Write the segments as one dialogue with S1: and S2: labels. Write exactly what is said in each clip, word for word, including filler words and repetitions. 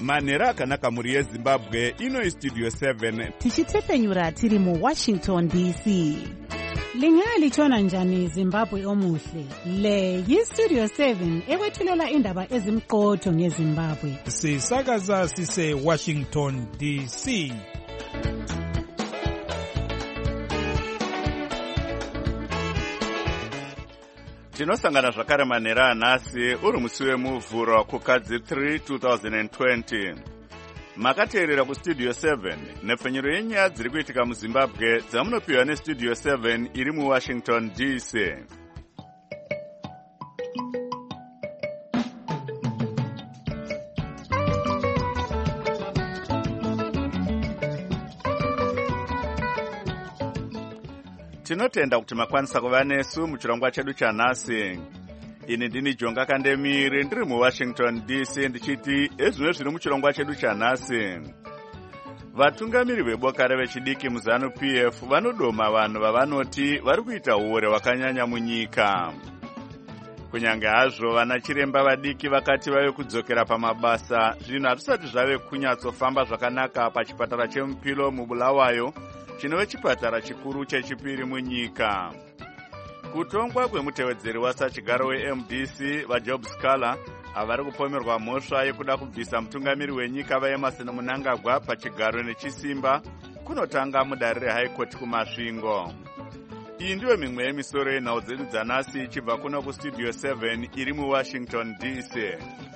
S1: manhero akanaka mhuri yezimbabwe. Ino istudio seven
S2: tichitepfenyura tiri muwashington D C.
S3: Lingalitshona njani Zimbabwe omuhle? Le yistudio seven ekwethulela indaba ezimqotho ngeZimbabwe.
S4: Sisakaza sise Washington D C.
S1: tinosangana zvakare manhero anhasi uri musi wemuvhuro kukadzi three twenty twenty. Makateerera kustudio seven nepfenyuro yenyaya dziri kuitika muZimbabwe dzamunopiwa nestudio seven iri muWashington D C. Tinotenda kuti makwanisa kuva nesu muchirongwa chedu chanhasi. Ini ndini Jonga Kandemiri ndiri muWashington D C ndichiti ezvimwe zviri muchirongwa chedu chanhasi. Vatungamiri veboka revechidiki muZanu P F vanodoma vanhu vavanoti vari kuita uore hwakanyanya munyika. Kunyange hazvo vana chiremba vadiki vakati vave kudzokera pamabasa, zvinhu hazvisati zvave kunyatsofamba zvakanaka pachipatara cheMupilo muBulawayo, chinove chipatara chikuru chechipiri munyika. Kutongwa kwemutevedzeri wasachigaro weM D C vaJob Scala avari kupomerwa mhosva yekuda kubvisa mutungamiri wenyika vaEmerson Mnangagwa pachigaro nechisimba kunotanga mudare reHigh Court kumasvingo. Iyi ndiyo mimwe yemisoro yenhau dzedu dzanhasi ichibva kuno kustudio seven iri muWashington D C.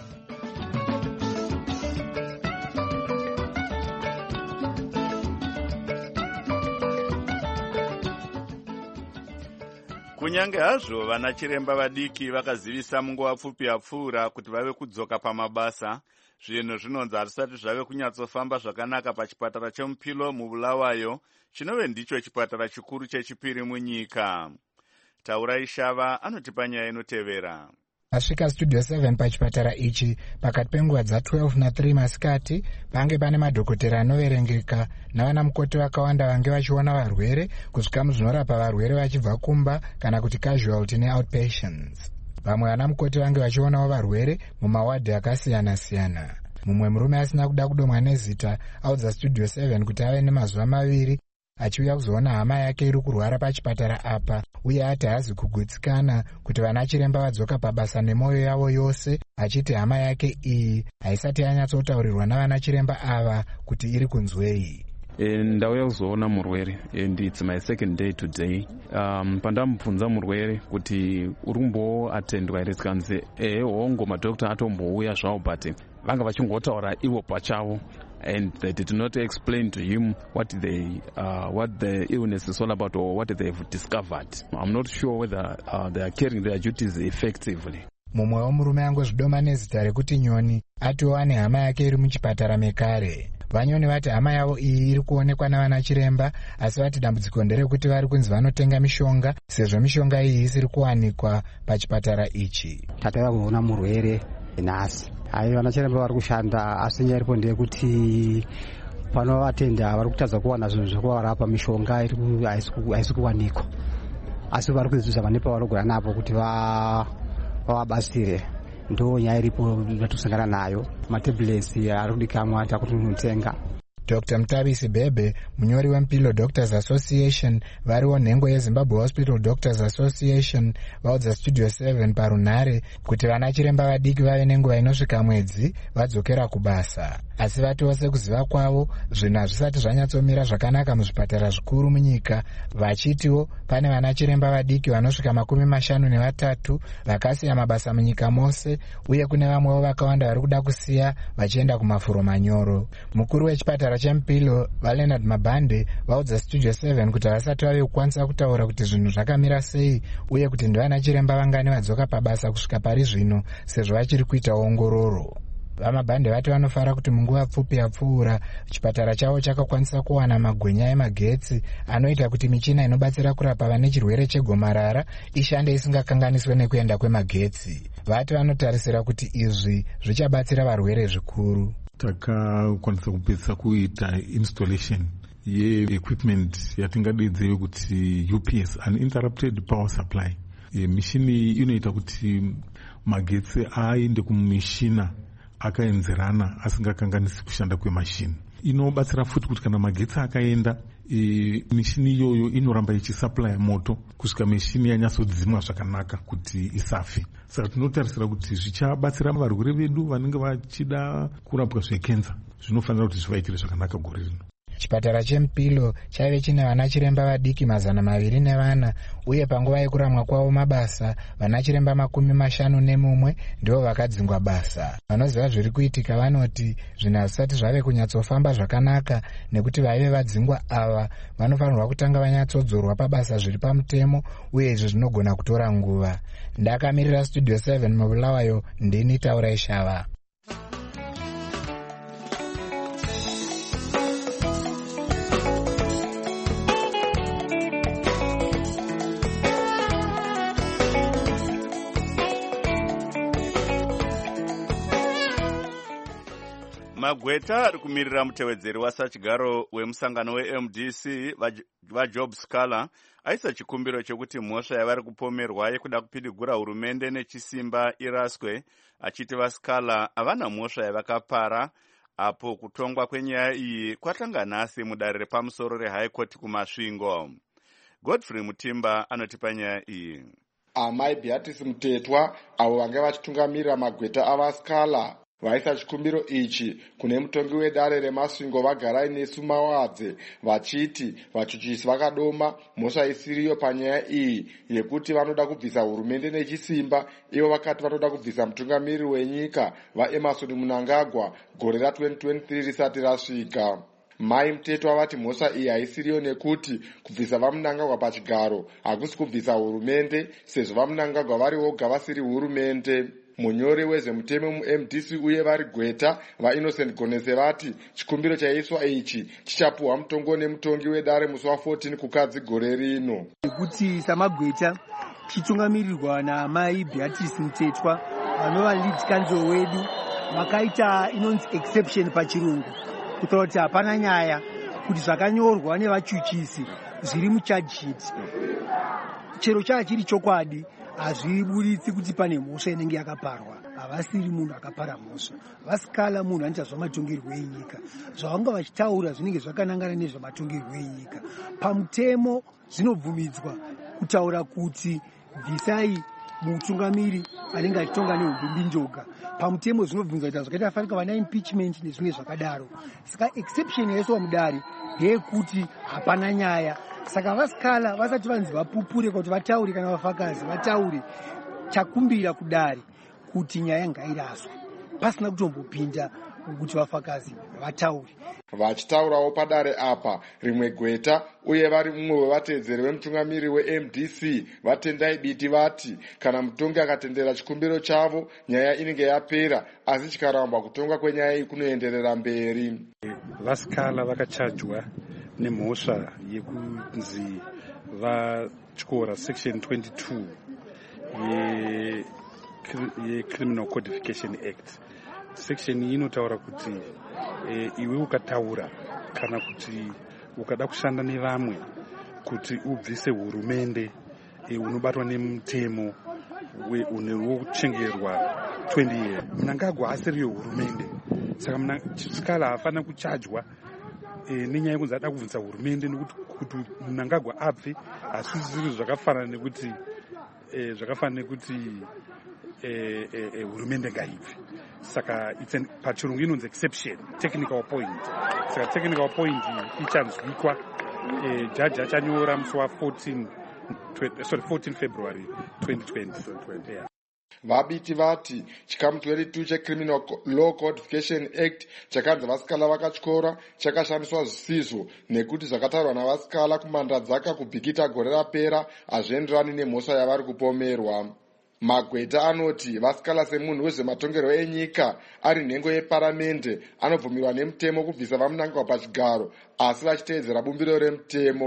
S1: Kunyange hazvo vana chiremba vadiki vakazivisa munguva pfupi yapfuura kuti vave kudzoka pamabasa, zvinhu zvinonzi hazvisati zvave kunyatsofamba zvakanaka pachipatara cheMupilo muBulawayo, chinove ndicho chipatara chikuru chechipiri munyika. Taurai Shava anotipa nyaya inotevera.
S5: Asvika studio seven pachipatara ichi pakati penguva dza twelve na three masikati, pange pane madhokotera anoverengeka navana mukoti vakawanda vange vachiona varwere kusvika muzvinorapa varwere vachibva kumba kana kuti casualty neoutpatients. Vamwe vana mukoti vange vachionawo varwere mumawadhi akasiyana-siyana. Mumwe murume asina kuda kudomwa nezita audza studio seven kuti ave nemazuva maviri achiuya kuzoona hama yake iri kurwara pachipatara apa, uye ati hazi kugutsikana kuti vana chiremba vadzoka pabasa nemwoyo yavo yose, achiti hama yake iyi haisati yanyatsotaurirwa navana chiremba ava kuti iri kunzwei.
S6: Ndauya kuzoona murwere and it's my second day today. Um, pandamubvunza murwere kuti uri kumboatendwa here, tikanzi ehe hongo madhokita atombouya zvawo, but vanga vachingotaura ivo pachavo, and they did not explain to him what they uh, what the illness is all about or what they've discovered. I'm not sure whether uh, they are carrying their duties effectively.
S5: Mumwe womurume angozvidoma nezita rekuti Nyoni atiwo ane hama yake iri muchipatara mekare. Vanyoni vati hama yavo iyi iri kuonekwa navana chiremba, asi vati dambudziko nderekuti vari kunzi vanotenga mishonga, sezvo mishonga iyi isiri kuwanikwa pachipatara ichi.
S7: Tatava kuona murwere nhasi. Hai, vana chiremba vari kushanda, asi nyaya iripo ndeyekuti pano vatenda vari kutadza kuwana zvinhu zvekuvarapa, mishonga haisi kuwanikwa, asi vari kudzidzisa vane pavanogona napo kuti vavabatsire. Ndo nyaya iripo yatusangana nayo. Matablets ari kudikamwa takuti unotenga.
S5: Doctor Mtabisi Bebe, munyori weMpilo Doctors Association, variwo nhengo yeZimbabwe Hospital Doctors Association, vaudza studio seven parunhare kuti vana chiremba vadiki vave nenguva inosvika mwedzi vadzokera kubasa. Asi vatiwo sekuziva kwavo, zvinhu hazvisati zvanyatsomira zvakanaka muzvipatara zvikuru munyika, vachitiwo pane vana chiremba vadiki vanosvika makumi mashanu nevatatu vakasiya mabasa munyika mose, uye kune vamwewo vakawanda vari kuda kusiya vachienda kumafuro manyoro. Mukuru wechipatara cheMupilo vaLeonard Mabande vaudza studio seven kuti havasati vave kukwanisa kutaura kuti zvinhu zvakamira sei, uye kuti ndivana chiremba vangani vadzoka pabasa kusvika pari zvino, sezvo vachiri kuita ongororo. VaMabande vati vanofara kuti munguva pfupi yapfuura chipatara chavo chakakwanisa kuwana magwenya emagetsi anoita kuti michina inobatsira kurapa vane chirwere chegomarara ishande isingakanganiswe nekuenda kwemagetsi. Vati vanotarisira kuti izvi zvichabatsira varwere zvikuru.
S8: Takakwanisa kupedza kuita installation ye-equipment yatingadedzere kuti U P S, uninterrupted power supply. Mishini inoita kuti magetsi aende kumishina akaenzerana asingakanganisi kushanda kwemashini. Inobatsira futi kuti kana magetsi akaenda, e, mishini iyoyo inoramba ichisupply moto kusvika mishini yanyatsodzimwa zvakanaka kuti isafe. Saka tinotarisira kuti zvichabatsira varwere vedu vanenge vachida kurapwa zvekenza, zvinofanira kuti zvivaitire zvakanaka gore rino.
S5: Chipatara cheMupilo chaive chine vana chiremba vadiki mazana maviri nevana, uye panguva yekuramwa kwavo mabasa vana chiremba makumi mashanu nemumwe ndivo vakadzingwa basa. Vanoziva zviri kuitika vanoti zvinhu hazvisati zvave kunyatsofamba zvakanaka, nekuti vaive vadzingwa ava vanofanirwa kutanga vanyatsodzorwa pabasa zviri pamutemo, uye izvi zvinogona kutora nguva. Ndakamirira Studio seven mubulawayo, ndini Taurai Shava.
S1: Magweta ari kumirira mutevedzeri wasachigaro wemusangano weM D C vaJob Scala aisa chikumbiro chekuti mhosva yavari kupomerwa yekuda kupidigura hurumende nechisimba iraswe, achiti vaScala havana mhosva yavakapara, apo kutongwa kwenyaya iyi kwatanga nhasi mudare repamusoro reHigh Court kumasvingo. Godfrey Mutimba anotipa nyaya iyi.
S9: Amai Beatrice Mutetwa avo vanga vachitungamirira magweta avaScala vaisa chikumbiro ichi kune mutongi wedare remasvingo vagarai nesu mawadze, vachiti vachuchisi vakadoma mhosva isiriyo panyaya iyi yekuti vanoda kubvisa hurumende nechisimba. Ivo vakati vanoda kubvisa mutungamiriri wenyika vaEmerson Mnangagwa gore ra-twenty twenty-three risati rasvika. Mai Mutetwa vati mhosva iyi haisiriyo nekuti kubvisa vaMnangagwa pachigaro hakusi kubvisa hurumende, sezvo vaMnangagwa vari voga vasiri hurumende. Munyori wezvemutemo muM D C uye vari gweta vaInnocent Gonese vati chikumbiro chaiswa ichi chichapuhwa mutongo nemutongi wedare musi wa14 kukadzi gore rino.
S10: Kuti samagweta chichungamirirwa naamai Beatrice Mutetwa vanova lead counsel wedu vakaita inonzi exception pachirungu, kutaura kuti hapana nyaya kuti zvakanyorwa nevachuchisi zviri mucharge sheet chero chaa chiri chokwadi hazviburitsi kuti pane mhosva inenge yakaparwa. Havasiri munhu akapara mhosva. VaScala munhu anoita zvamatongerwo enyika, zvavanga vachitaura zvinenge zvakanangana nezvamatongerwo enyika. Pamutemo zvinobvumidzwa kutaura kuti bvisai mutungamiri anenge achitonga nehumbimbi njoga. Pamutemo zvinobvumidzwa kuita zvakaita fanika vana impeachment nezvimwe zvakadaro. Saka exception yaiswa mudare ndeyekuti hapana nyaya. Saka vaScala vasati vanzi vapupure kuti vataure kana vafakazi vataure, chakumbira kudare kuti nyaya ngairaswe pasina kutombopinda kuti vafakazi vataure.
S9: Vachitaurawo padare apa rimwe gweta uye vari mumwe wevatedzeri vemutungamiri weM D C vatendai biti vati kana mutongi akatendera chikumbiro chavo nyaya inenge yapera, asi chikaramba kutonga kwenyaya iyi kunoenderera mberi.
S11: VaScala vakachajwa nemhosva yekunzi vatyora section twenty-two ye, ye Criminal Codification Act. Section iyi inotaura kuti e, iwe ukataura kana kuti ukada kushanda nevamwe kuti ubvise hurumende e, unobatwa nemutemo unochengerwa twenty years. Mnangagwa asiriyo hurumende, saka Scala hafana kuchajwa E, nenyaya yekunzi ada kubvisa hurumende nekuti kuti Mnangagwa abve, asi zviri zvakafanana nekuti e, zvakafanana nekuti e, e, e, hurumende ngaibve. Saka pachirungu inonzi exception, technical point. Saka technical point ichanzwikwa e, jaji achanyora musi wa14 sorry fourteen February twenty twenty. Yeah.
S9: Vabiti vati chikamu twenty-two cheCriminal Law Codification Act chakanzi vaScala vakatyora chakashandiswa zvisizvo nekuti zvakatarwa navaScala kumandadzaka kubhikita gore rapera hazvienderani nemhosva yavari kupomerwa. Magweta anoti vaScala semunhu wezvematongerwo enyika ari nhengo yeparamende anobvumirwa nemutemo kubvisa vaMnangagwa pachigaro, asi vachiteedzera bumbiro remutemo.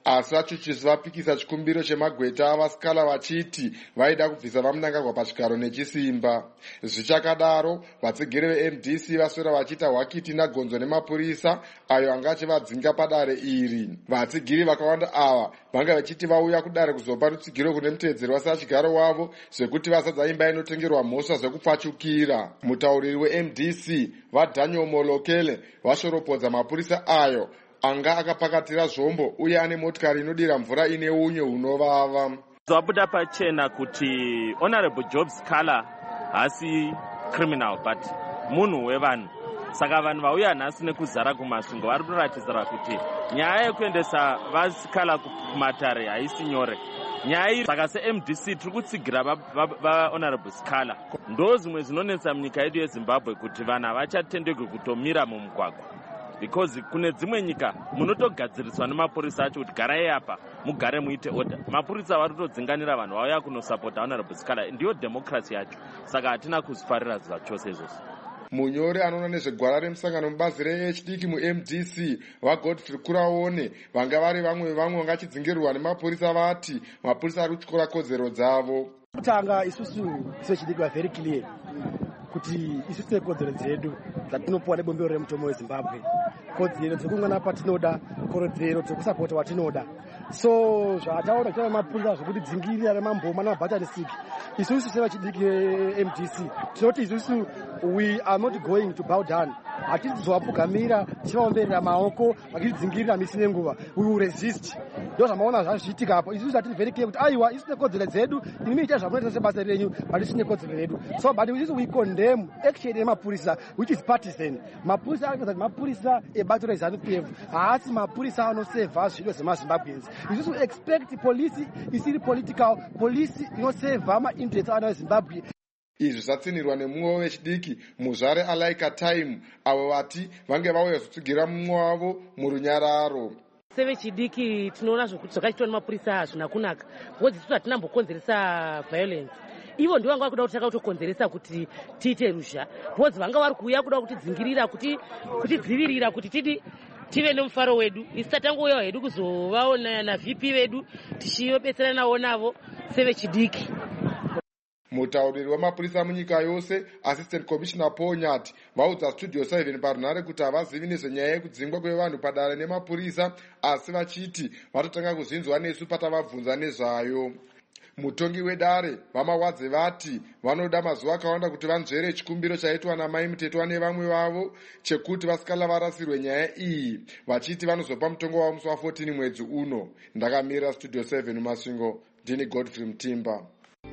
S9: asi vachuchisi vapikisa chikumbiro chemagweta avasikala vachiti vaida kubvisa vamunangagwa pachigaro nechisimba. Zvichakadaro, vatsigiri ve-M D C vaswera vachiita hwakiti nagonzo nemapurisa ayo anga achivadzinga padare iri. Vatsigiri vakawanda ava vanga vachiti vauya kudare kuzopa rutsigiro kune mutedzeri wasachigaro wavo zvekuti vasadza imba inotengerwa mhosva zvekupfachukira. Mutauriri we-M D C vaDaniel Molokele vashoropodza mapurisa ayo anga akapakatira zvombo uye ane motikari inodira mvura ine unye hunovava.
S12: Zvabuda pachena kuti Honorable Job Sikala hasi criminal but munhu wevanhu. Saka vanhu vauya nhasi nekuzara kumasvingo vari kuratidza kuti nyaya yekuendesa vasikala kumatare haisi nyore. Nyaya iyi saka se-M D C tiri kutsigira vaHonorable Sikala. Ndo zvimwe zvinonetsa munyika yedu yeZimbabwe kuti vanhu havachatendegwi kutomira mumugwagwa. Because kune dzimwe nyika munotogadziriswa nemapurisa acho kuti garai apa mugare muite order. Mapurisa vari kutodzinganira vanhu vauya kunosapota Honorable Sikala. Ndiyo democracy yacho. Saka hatina kuzifarira zvachose izvozvo.
S9: Munyori anoona nezvegwara remusangano mubazi re-H D K mu-M D C vaGodfrey Kuraone vanga vari vamwe vevamwe vangachidzingirwa nemapurisa vati mapurisa ari kutyora kodzero dzavo.
S13: Kutanga isusu se-H D K very clear kuti isusu tine kodzero dzedu dzatinopuwa nebombero remutombo weZimbabwe, kodzero dzekungana patinoda, kodzero dzekusapota watinoda. So zvataura kuti mapurisa zvokuti dzingirira remamboma namabhatarisiki isusu se-H D K M D C tinoti isusu we are not going to bow down. Hatisi zvapfugamira tichivaomberera maoko vachitidzingirira misi nenguva. We will resist. Ndo zvamaona zvazviitika apo. Isusu hatiri very clear kuti aiwa isu tine kodzero dzedu inimi itai zvamunoita sebasa renyu but isu tine kodzero redu. So but isusu we condemn action yemapurisa which is partisan. Mapurisa ari kuti mapurisa ebato reZANU-P F haasi mapurisa anoseva zviro zvemaZimbabweans. Isusu expect police isiri political, police inoseva ma-interests ana eZimbabwe.
S9: Izvi zvatsinirwa nemumwe wechidiki muzvare Alaika Time avo vati vange vauya kutsigira mumwe wavo murunyararo.
S14: Sevechidiki tinoona zvokuti zvakaitwa nemapurisa hazvina kunaka because isusu hatinambokonzeresa violence. Ivo ndivo vanga vari kuda kuti takautokonzeresa kuti tiite ruzha because vanga vari kuuya kuda kutidzingirira kutidzivirira kuti tidi tive nemufaro wedu. Isu tatangouya hedu kuzovaona naV P vedu tichiyobetserana navo navo sevechidiki.
S9: Mutauriri wemapurisa munyika yose Assistant Commissioner Paul Nyati vaudza Studio seven parunhare kuti havazivi nezvenyaya yekudzingwa kwevanhu padare nemapurisa asi vachiti vatotanga kuzvinzwa nesu patavabvunza nezvayo. Mutongi wedare vamawadze vati vanoda mazuva akawanda kuti vanzvere chikumbiro chaitwa namai mutetwa nevamwe vavo chekuti vasikala varasirwe nyaya iyi vachiti vanozopa mutongo wavo musi wa14 mwedzi uno. Ndakamira Studio seven Masvingo, ndini Godfrey Mtimba.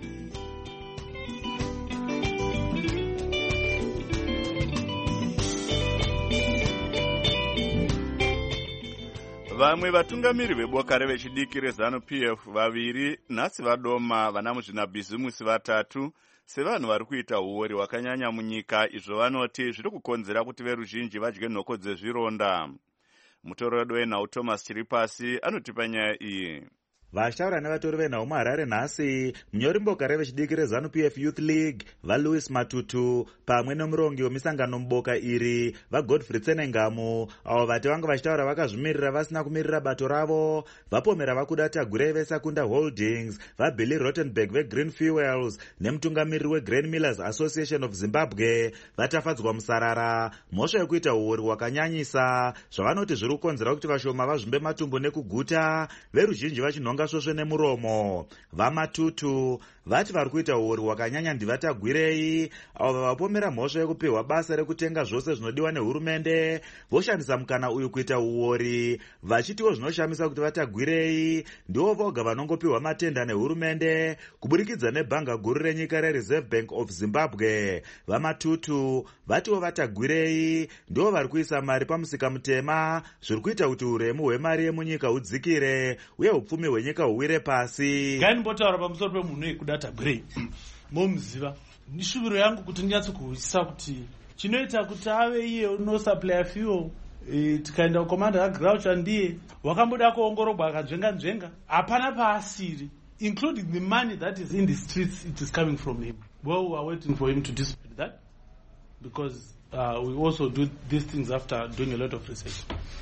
S1: Vamwe vatungamiri veboka revechidiki reZANU-P F vaviri nhasi vadoma vana muzvinabhizimusi vatatu sevanhu vari kuita uori hwakanyanya munyika izvo vanoti zviri kukonzera kuti veruzhinji vadye nhoko dzezvironda. Mutorodi wenhau Thomas Chiripasi anotipa nyaya iyi.
S15: Vashtaura nevatori venhau muHarare nhasi munyori mboka revechidiki reZANU-P F Youth League vaLouis Matutu pamwe nomurongi wemisangano muboka iri vaGodfrey Tsenengamu avo vati vanga vachitaura vakazvimirira vasina kumirira bato ravo vapomera vakuda Tagurei veSakunda Holdings vaBilly Rottenberg veGreen Fuels nemutungamiriri weGrain Millers Association of Zimbabwe vatafadzwa musarara mhosva yekuita uori hwakanyanyisa zvavanoti zviri kukonzera kuti vashoma vazvimbe matumbu nekuguta veruzhinji vachinhonga svosve nemuromo. VaMatutu vati vari kuita uori hwakanyanya ndivaTagurei avo vavapomera mhosva yekupiwa basa rekutenga zvose zvinodiwa nehurumende voshandisa mukana uyu kuita uori vachitiwo zvinoshamisa kuti vaTagurei ndivo voga vanongopiwa matenda nehurumende kuburikidza nebhanga guru renyika reReserve Bank of Zimbabwe. VaMatutu vatiwo vaTagurei ndivo vari kuisa mari pamusika mutema zviri kuita kuti uremu hwemari yemunyika hudzikire uye upfumi hwenyika huwire pasi.
S16: Ngaimbotaura pamusoro pemunhu wekuda Tagurei momuziva. Nishuviro yangu kuti ndinyatso kuhwisisa kuti chinoita kuti ave iye unosupplya fuel e, tikaenda kukomanda kaGrauch ndiye wakamboda kuongorogwa akadzvenga nzvenga hapana paasiri including the money that is in the streets it is coming from him. Well, we are waiting for him to dispute that because uh, we also do these things after doing a lot of research.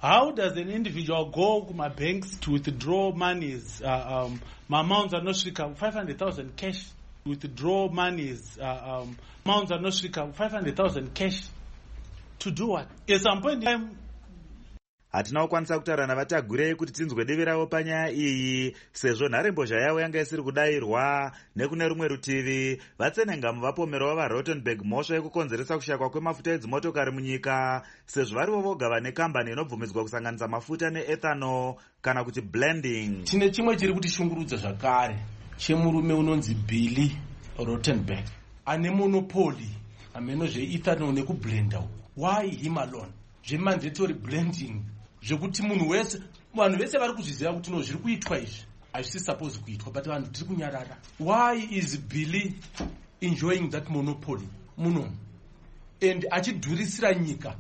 S16: How does an individual go to my banks to withdraw monies? Uh, um, my amounts are not strict. five hundred thousand cash. Withdraw monies. Uh, um, amounts are not strict. five hundred thousand cash. To do what? At some point in time,
S15: hatina kukwanisa kutaura navatagurei kuti tinzwe divi ravo panyaya iyi, sezvo nharembozha yavo yanga isiri kudayirwa. Nekune rumwe rutivi, vatsenengamu vapomerawo vaRottenberg mhosva yekukonzeresa kushakwa kwemafuta edzimotokari munyika, sezvo varivo voga vane kambani inobvumidzwa kusanganisa mafuta neethanol kana kuti blending.
S16: Tine chimwe chiri kutishungurudza zvakare chemurume unonzi Billy Rottenberg ane monopoli ameno zveethanol nekublenda. Why him alone? Zvemandatory blending zvekuti munhu wese vanhu vese vari kuzviziva kuti no zviri kuitwa izvi hazvisi supposed kuitwa, but vanhu tiri kunyarara. Why is Billy enjoying that monopoly muno and achidhurisira nyika?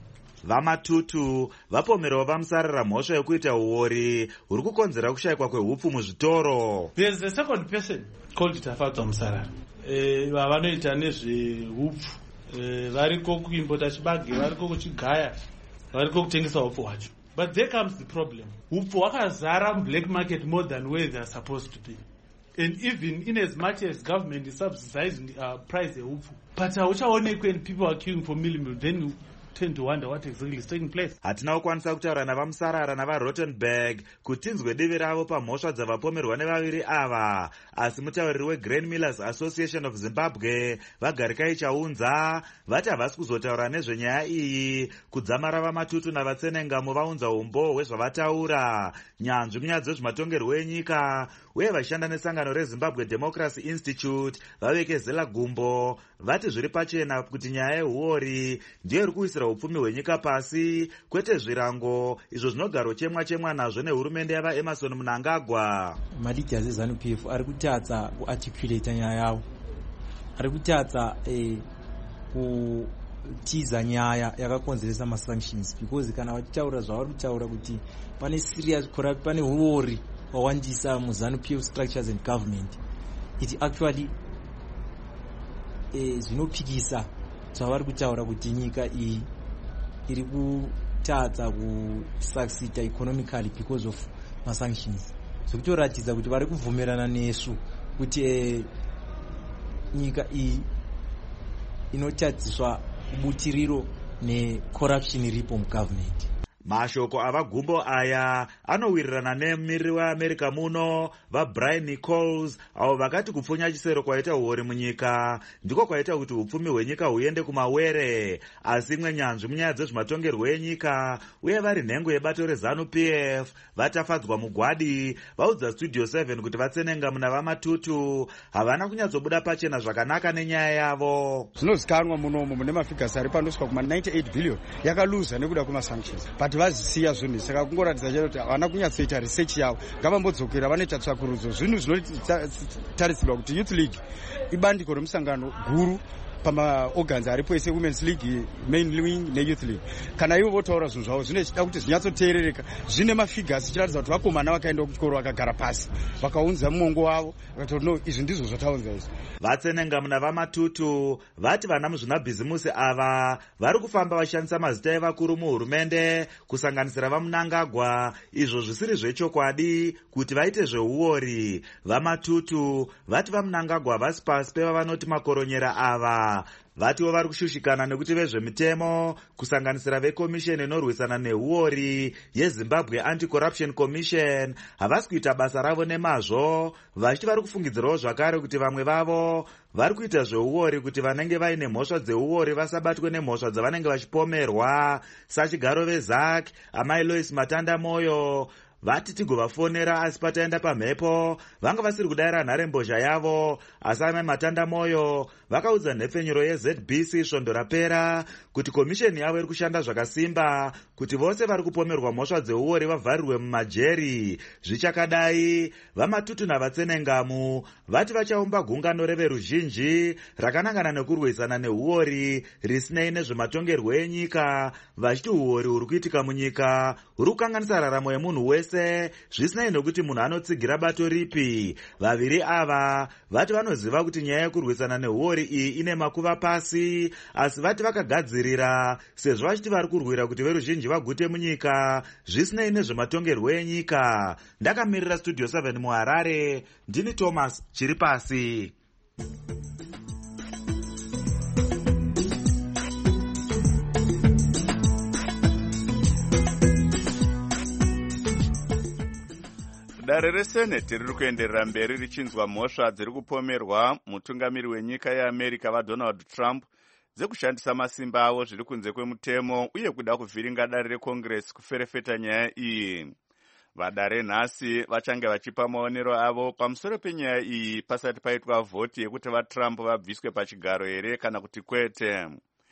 S15: Vamatutu vapomerawo vamusarira mhosva yekuita uori huri kukonzera kushayikwa kwehupfu muzvitoro.
S16: There is a second person called Tafadzwa Musarara vanoita nezvehupfu, variko kuimbota chibage, variko kuchigaya, variko kutengesa hupfu hwacho. But there comes the problem. Hupfu hwakazara black market more than where they are supposed to be. And even in as much as government is subsidizing uh, price of hupfu, but hauchaonekwi and people are queuing for millimeter, then you tend to wonder what exactly is taking place.
S15: Hatina kukwanisa kutaura navamusarara navaRottenberg kuti tinzwe divi ravo pamhosva dzavapomerwa nevaviri ava, asi mutauriri weGrain Millers Association of Zimbabwe Vagarikai Chaunza vati havasi kuzotaura nezvenyaya iyi kudzamara Vamatutu navatsenengamu vaunza umbo hwezvavataura. Nyanzvi munyaya dzezvematongerwo enyika uye vachishanda nesangano reZimbabwe Democracy Institute vavekezela gumbo vati zviri pachena kuti nyaya yehuori ndiyo iri kuisira upfumi hwenyika pasi, kwete zvirango izvo zvinogaro chemwa chemwa nazvo nehurumende yava Emerson Mnangagwa.
S17: Maleaders eZANU P F ari kutadza kuarticulate nyaya yavo, ari kutadza eh, kutiza nyaya yakakonzeresa masanctions, because kana vachitaura zvavari kutaura kuti pane serious corrupt, pane huori hwawandisa muZANU P F structures and government, it actually eh, zvinopikisa zvavari kutaura kuti nyika iyi iri kutadza kusucceed economically because of masanctions. Zvikutoratidza kuti vari kubvumirana nesu kuti eh, nyika iyi inotadziswa kubutiriro necorruption iripo mugovernment.
S15: Mashoko avagumbo aya anowirirana nemumiriri weAmerica muno vaBrian Nichols avo vakati kupfunya chisero kwaita huori munyika ndiko kwaita kuti upfumi hwenyika huende kumawere. Asi imwe nyanzvi munyaya dzezvematongerwo enyika uye vari nhengo yebato reZANU P F vaTafadzwa Mugwadi vaudza Studio seven kuti vatsenengamu naVamatutu havana kunyatsobuda pachena zvakanaka nenyaya yavo.
S18: Zvinozikanwa munomu mune mafigasi ari panosvika kuma ninety-eight billion yakaluza nekuda kwemasanctions, but vazisiya zvinhu saka kungoratidza chete kuti havana kunyatsoita research yavo. Ngavambodzokera vanoita tsvakurudzo zvinhu zvinotarisirwa kuti Youth League ibandiko remusangano guru pamaorgans aripo ese Women's League, Main Wing neYouth League. Kana ivo votaura zvinhu zvavo zvinoda kuti zvinyatsoteerereka, zvine mafigasi chiratidza kuti vakomana vakaenda kuchikoro vakagara pasi vakaunza muongo wavo vakati no, izvi ndizvo zvataunza izvi.
S15: Vatsenengamu naVamatutu vati vana muzvinabhizimusi ava vari kufamba vachishandisa mazita evakuru muhurumende kusanganisira vaMnangagwa, izvo zvisiri zvechokwadi kuti vaite zveuori. Vamatutu vati vaMnangagwa vasi pasi pevavanoti makoronyera ava. Vatiwo vari kushushikana nekuti vezvemitemo kusanganisira vekomisheni inorwisana nehuori yeZimbabwe Anti-Corruption Commission havasi kuita basa ravo nemazvo, vachiti vari kufungidzirawo zvakare kuti vamwe vavo vari kuita zveuori kuti vanenge vaine mhosva dzeuori vasabatwe nemhosva dzavanenge vachipomerwa. Sachigaro veZAC amai Lois Matanda Moyo vati tigovafonera asi pataenda pamhepo vanga vasiri kudayira nharembozha yavo. Asi amai Matanda Moyo vakaudza nhepfenyuro yeZ B C svondo rapera kuti komisheni yavo iri kushanda zvakasimba kuti vose vari kupomerwa mhosva dzeuori vavharirwe mumajeri. Zvichakadai, Vamatutu navatsenengamu vati vachaumba gungano reveruzhinji rakanangana nekurwisana nehuori risinei nezvematongerwo enyika, vachiti huori huri kuitika munyika huri kukanganisa raramo yemunhu wese zvese zvisinei nokuti munhu anotsigira bato ripi. Vaviri ava vati vanoziva kuti nyaya yekurwisana nehuori iyi ine makuva pasi, asi vati vakagadzirira sezvo vachiti vari kurwira kuti veruzhinji vagute munyika zvisinei nezvematongerwo enyika. Ndakamirira studio seven muHarare, ndini Thomas chiri pasi.
S1: Dare reseneti riri kuenderera mberi richinzwa mhosva dziri kupomerwa mutungamiri wenyika yeAmerica vaDonald Trump dzekushandisa masimba avo zviri kunze kwemutemo uye kuda kuvhiringa dare reCongress kuferefeta nyaya iyi. Vadare nhasi vachange vachipa maonero avo pamusoro penyaya iyi pasati paitwa vhoti yekuti vaTrump vabviswe pachigaro here kana kuti kwete.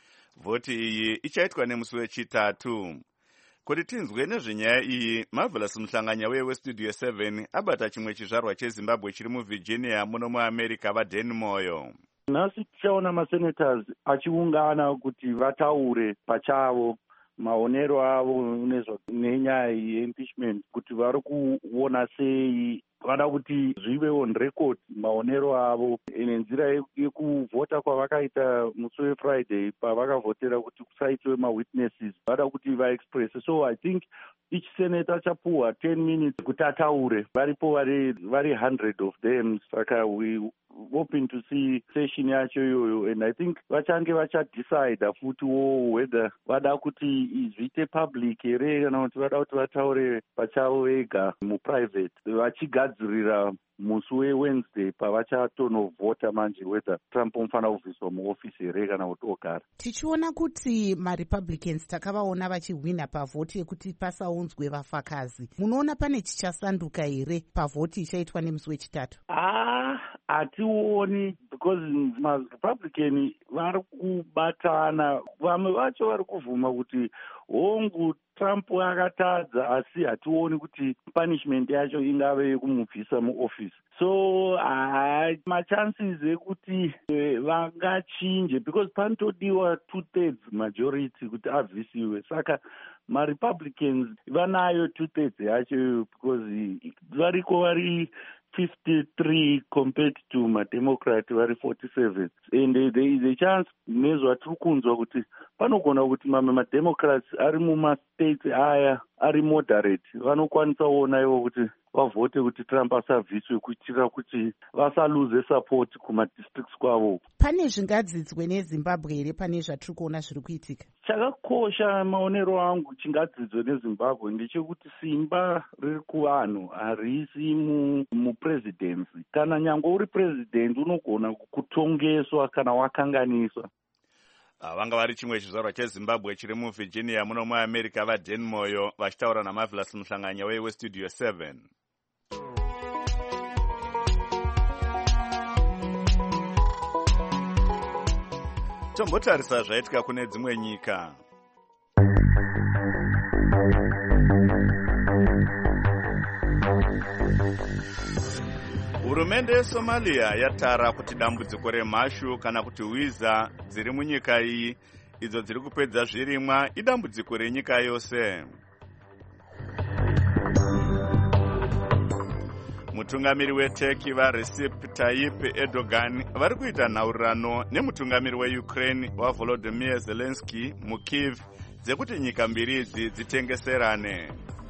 S1: Vhoti iyi ichaitwa nemusi wechitatu. Kuti tinzwe nezvenyaya iyi, Marvelous Muhlanganya westudio seven abata chimwe chizvarwa cheZimbabwe chiri muVirginia muno muAmerica vaDan Moyo.
S19: Nhasi tichaona masenators achiungana kuti vataure pachavo maonero avo nenyaya yeimpeachment, kuti vari kuona sei vada kuti zvive on record maonero avo nenzira yekuvhota kwavakaita musi weFriday pavakavhotera kuti kusaitwe mawitnesses vada kuti vaexpress. So I think each senator chapuwa ten minutes kuti ataure. Varipo vari vari one hundred of them, saka we hoping to see session yacho iyoyo, and I think vachange vachadecide futi wo whether vada kuti izviite public here kana kuti vada kuti vataure pachavo vega muprivate, vachigadzirira musi weWednesday pavachatonovhota manje whether Trump unofanira kubviswa muofisi here kana kuti ogara.
S2: Tichiona kuti maRepublicans takavaona vachihwina pavhoti yekuti pasaunzwe vafakazi, munoona pane chichasanduka here pavhoti ichaitwa nemusi wechitatu?
S19: Ah, hationi, because maRepublican vari kubatana. Vamwe vacho vari kuvhuma kuti hongu Trump akatadza, asi hationi kuti punishment yacho ingave yekumubvisa muoffice. So uh, machances ekuti uh, vangachinje, because panotodiwa two thirds majority kuti abvisiwe. Saka maRepublicans vanayo two thirds yacho, because variko vari fifty-three compared to maDemocrat vari forty-seven, and uh, there is a chance nezvatiri kunzwa kuti panogona kuti mamwe maDemocrats ari mumastates aya ari moderate vanokwanisa kuona ivo kuti vavhote kuti Trump asabviswe kuitira kuti vasaluze support kumadistricts kwavo.
S2: Pane zvingadzidzwe neZimbabwe here pane zvatiri kuona zviri kuitika?
S19: Chakakosha maonero angu chingadzidzwe neZimbabwe ndechekuti simba riri kuvanhu harisi mupresidency. Kana nyangwe uri president unogona kutongeswa kana wakanganiswa.
S1: Vanga vari chimwe chizvarwa cheZimbabwe chiri muVirginia muno muAmerica vaDan Moyo vachitaura naMarvelous Muhlanganya westudio seven. Tombotarisa zvaitika kune dzimwe nyika. Hurumende yeSomalia yatara kuti dambudziko remhashu kana kuti hwiza dziri munyika iyi idzo dziri kupedza zvirimwa idambudziko renyika yose. Mutungamiri weTurkey vaRecep Tayyip Erdogan vari kuita nhaurirano nemutungamiri weUkraine waVolodymyr Zelensky muKyiv dzekuti nyika mbiri idzi dzitengeserane.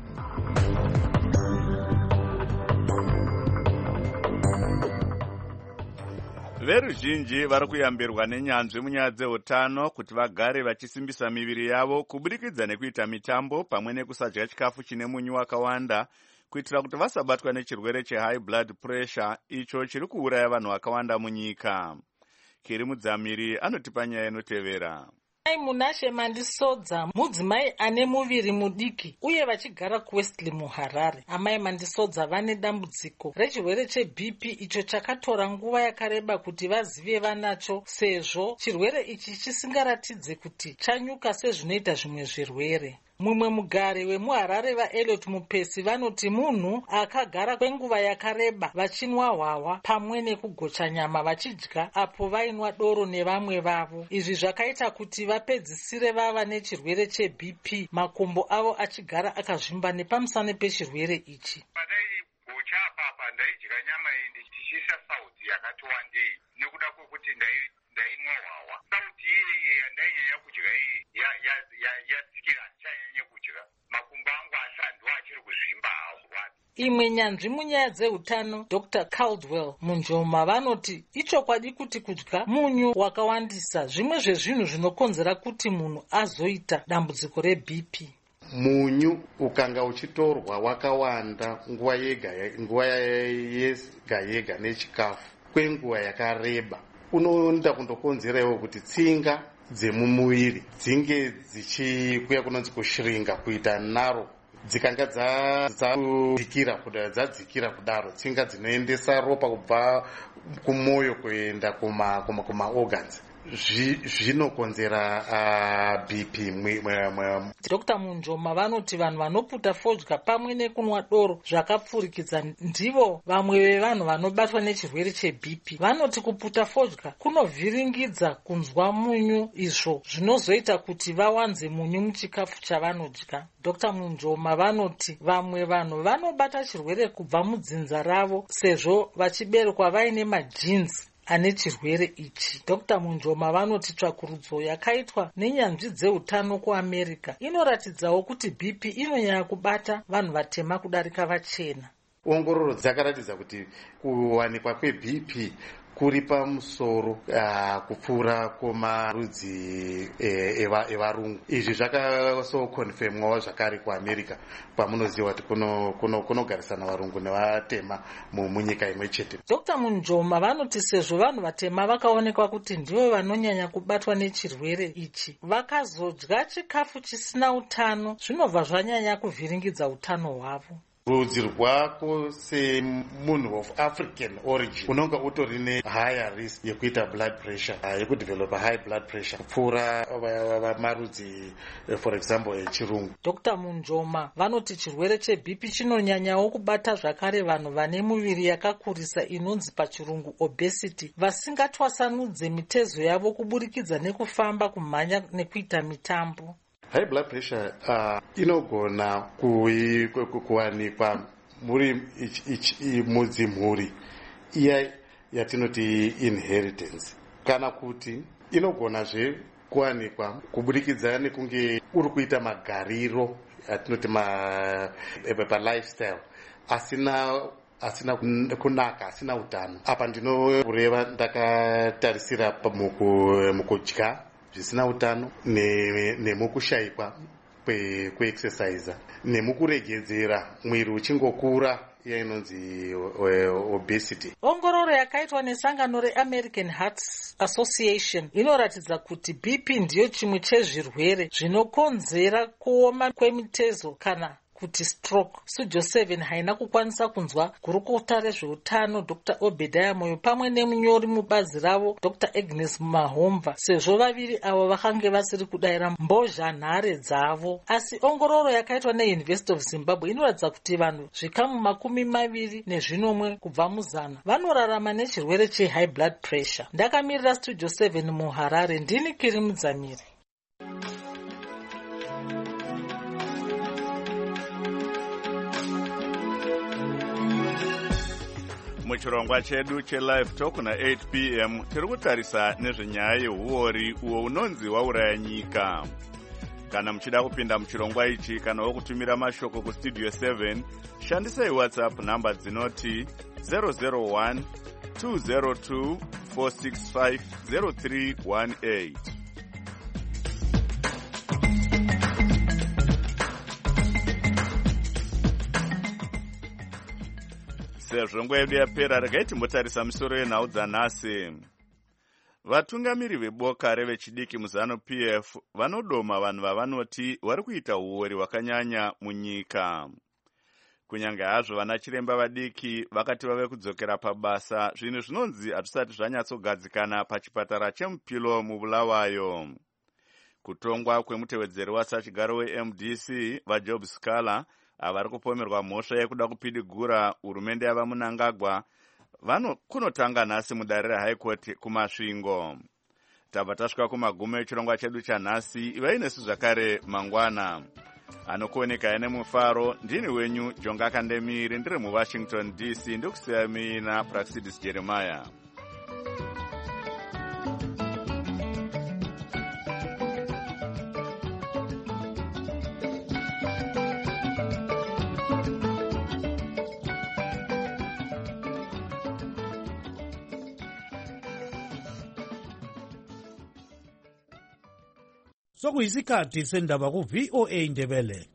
S1: Veruzhinji vari kuyambirwa nenyanzvi munyaya dzeutano kuti vagare vachisimbisa miviri yavo kubudikidza nekuita mitambo pamwe nekusadya chikafu chine munyu wakawanda kuitira kuti vasabatwa nechirwere chehigh blood pressure icho chiri kuuraya vanhu vakawanda munyika. Kiri Mudzamiri anotipa nyaya inotevera.
S20: Mai Munashe Mandisodza mudzimai ane muviri mudiki uye vachigara kuWesley muHarare. Amai Mandisodza vane dambudziko rechirwere cheB P icho chakatora nguva yakareba kuti vazive vanacho, sezvo chirwere ichi chisingaratidze kuti chanyuka sezvinoita zvimwe zvirwere. mumwe mugari wemuharare vaeliot mupesi vanoti munhu akagara kwenguva yakareba vachinwa hwahwa pamwe nekugocha nyama vachidya apo vainwa doro nevamwe vavo. Izvi zvakaita kuti vapedzisire vava nechirwere chebp, makumbo avo achigara akazvimba nepamusana pechirwere ichi.
S21: Gocha apapa ndaidya nyama iyi ndichiisa sauti yakati wandei nekuda kwokuti ndainwa hwahwa. Sauti iyi yandainyanya kudya iyi yadzikira handichanyanye kudya, makumbo angu asandwa achiri kuzvimba hakurwadzi.
S20: Imwe nyanzvi munyaya dzeutano Doctor Caldwell Munjoma vanoti ichokwadi kuti kudya munyu wakawandisa zvimwe zvezvinhu zvinokonzera kuti munhu azoita dambudziko rebp.
S22: Munyu ukanga uchitorwa wakawanda nguva yega nguva yega yega nechikafu kwenguva yakareba unoenda kundokonzerawo kuti tsinga dzemumuviri dzinge dzichikuya kunonzi kushiringa kuita naro. Dzikanga dzadzikira kudaro dzadzikira kudaro tsinga dzinoendesa ropa kubva kumoyo kuenda kuma kuma kuma organs zvinokonzera uh, bp.
S20: Doctor Munjoma vanoti vanhu vanopfuta fodya pamwe nekunwa doro zvakapfurikidza ndivo vamwe vevanhu vanobatwa nechirwere chebp. Vanoti kupfuta fodya kunovhiringidza kunzwa munyu, izvo zvinozoita kuti vawanze munyu muchikafu chavanodya. Doctor Munjoma vanoti vamwe vanhu vanobata chirwere kubva mudzinza ravo sezvo vachiberekwa vaine majinsi ane chirwere ichi. Doctor Munjoma vanoti tsvakurudzo yakaitwa nenyanzvi dzeutano kuAmerica inoratidzawo kuti bp inonyanya kubata vanhu vatema kudarika vachena.
S22: Ongororo dzakaratidza kuti kuwanikwa kwebp kuri pamusoro uh, kupfuura kwomarudzi evarungu. Izvi zvakasokonfemwawo zvakare kuAmerica kwamunoziva kuti kunogarisana varungu nevatema munyika imwe chete.
S20: Doctor Munjoma vanoti sezvo vanhu vatema vakaonekwa kuti ndivo vanonyanya kubatwa nechirwere ichi, vakazodya chikafu chisina utano zvinobva zvanyanya kuvhiringidza utano hwavo.
S22: Rudzi rwako semunhu of African origin unonga utori ne higher risk yekuita blood pressure, yekudevelopa high blood pressure kupfuura marudzi for example echirungu.
S20: Doctor Munjoma vanoti chirwere chebp chinonyanyawo kubata zvakare vanhu vane muviri yakakurisa inonzi pachirungu obesity, vasingatwasanudze mitezo yavo kuburikidza nekufamba, kumhanya nekuita mitambo.
S22: High blood pressure uh, inogona kuwanikwa muri mudzimhuri iya yatinoti inheritance, kana kuti inogonazve kuwanikwa kubudikidza nekunge uri kuita magariro atinoti pa lifestyle asina asina kunaka, asina utano. Apa ndinoreva ndakatarisira mukudya zvisina utano nemukushayikwa kweexercise nemukuregedzera mwiri uchingokura yainonzi obesity.
S20: Ongororo yakaitwa nesangano reAmerican Heart Association inoratidza kuti bp ndiyo chimwe chezvirwere zvinokonzera kuoma kwemitezo kana kuti stroke. Studio seven haina kukwanisa kunzwa gurukota rezveutano Doctor Obediah Moyo pamwe nemunyori mubazi ravo Doctor Agnes Mahomva sezvo vaviri avo vakange vasiri kudayira mbozhanhare dzavo. Asi ongororo yakaitwa neUniversity of Zimbabwe inoratidza kuti vanhu zvikamu makumi maviri nezvinomwe kubva muzana vanorarama nechirwere chehigh blood pressure. Ndakamirira Studio seven muHarare, ndini Kiri Mudzamiri.
S1: Muchirongwa chedu chelive talk na eight p m tiri kutarisa nezvenyaya yehuori uwo unonzi wauraya nyika. Kana muchida kupinda muchirongwa ichi kana wokutumira mashoko kustudio seven, shandisai WhatsApp namba dzinoti zero zero one two zero two four six five zero three one eight. Sezvo nguva yedu yapera, regai timbotarisa misoro yenhau dzanhasi. Vatungamiri veboka revechidiki muZanu-P F vanodoma vanhu vavanoti vari kuita uori hwakanyanya munyika. Kunyange hazvo vana chiremba vadiki vakati vave kudzokera pabasa, zvinhu zvinonzi hazvisati zvanyatsogadzikana pachipatara cheMupilo muBulawayo. kutongwa kwemutevedzeri wasachigaro we-M D C vajob Scala avari kupomerwa mhosva yekuda kupidigura hurumende yava Mnangagwa kunotanga nhasi mudare reHigh Court kumasvingo. Tabva tasvika kumagumo echirongwa chedu chanhasi. Ivai nesu zvakare mangwana. Anokuoneka ine mufaro. Ndini wenyu Jonga Kandemiri, ndiri muWashington D C, ndokusiyami naPraxidis Jeremiah.
S3: Sokuyisikhathi sendaba ku V O A Ndebele.